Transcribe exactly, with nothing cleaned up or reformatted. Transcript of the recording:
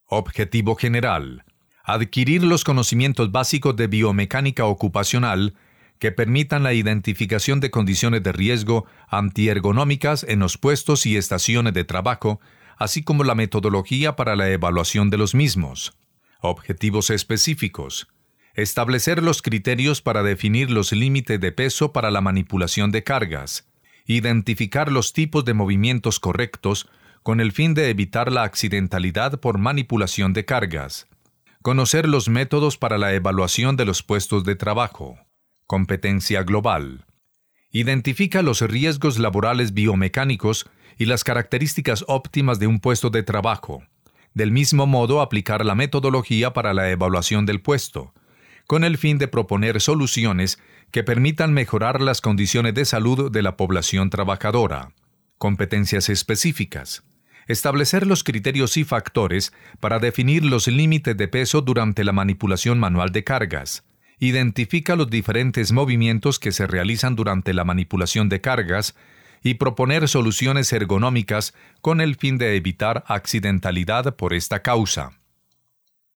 Objetivo general: adquirir los conocimientos básicos de biomecánica ocupacional que permitan la identificación de condiciones de riesgo antiergonómicas en los puestos y estaciones de trabajo, así como la metodología para la evaluación de los mismos. Objetivos específicos: establecer los criterios para definir los límites de peso para la manipulación de cargas, identificar los tipos de movimientos correctos con el fin de evitar la accidentalidad por manipulación de cargas, conocer los métodos para la evaluación de los puestos de trabajo. Competencia global: identifica los riesgos laborales biomecánicos y las características óptimas de un puesto de trabajo. Del mismo modo, aplicar la metodología para la evaluación del puesto, con el fin de proponer soluciones que permitan mejorar las condiciones de salud de la población trabajadora. Competencias específicas: establecer los criterios y factores para definir los límites de peso durante la manipulación manual de cargas. Identifica los diferentes movimientos que se realizan durante la manipulación de cargas y proponer soluciones ergonómicas con el fin de evitar accidentalidad por esta causa.